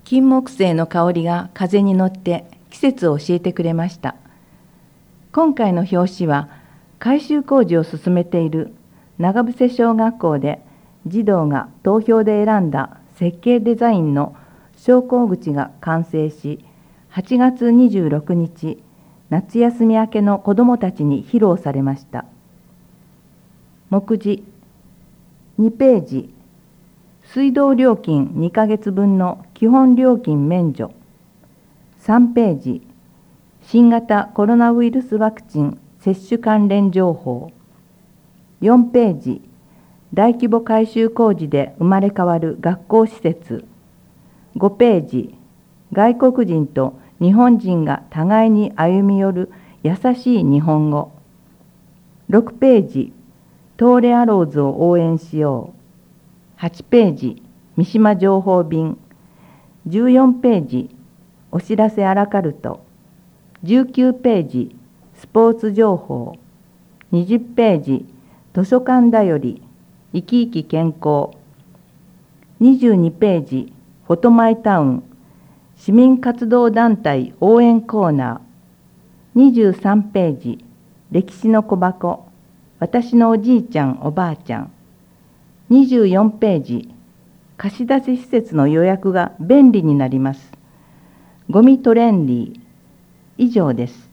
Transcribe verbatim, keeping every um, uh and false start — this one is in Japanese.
金木犀の香りが風に乗って季節を教えてくれました。今回の表紙は改修工事を進めている長伏小学校で児童が投票で選んだ設計デザインの昇降口が完成し、はちがつにじゅうろくにち夏休み明けの子どもたちに披露されました。目次にページ、水道料金にかげつぶんの基本料金免除。さんページ、新型コロナウイルスワクチン接種関連情報。よんページ、大規模改修工事で生まれ変わる学校施設。ごページ、外国人と日本人が互いに歩み寄る優しい日本語。ろくページ、東レアローズを応援しよう。はちページ、三島情報便。じゅうよんページ、お知らせアラカルト。じゅうきゅうページ、スポーツ情報。にじゅうページ、図書館だより、生き生き健康。にじゅうにページ、フォトマイタウン、市民活動団体応援コーナー。にじゅうさんページ、歴史の小箱、私のおじいちゃんおばあちゃん。にじゅうよんページ、貸し出し施設の予約が便利になります。ゴミトレンリー。以上です。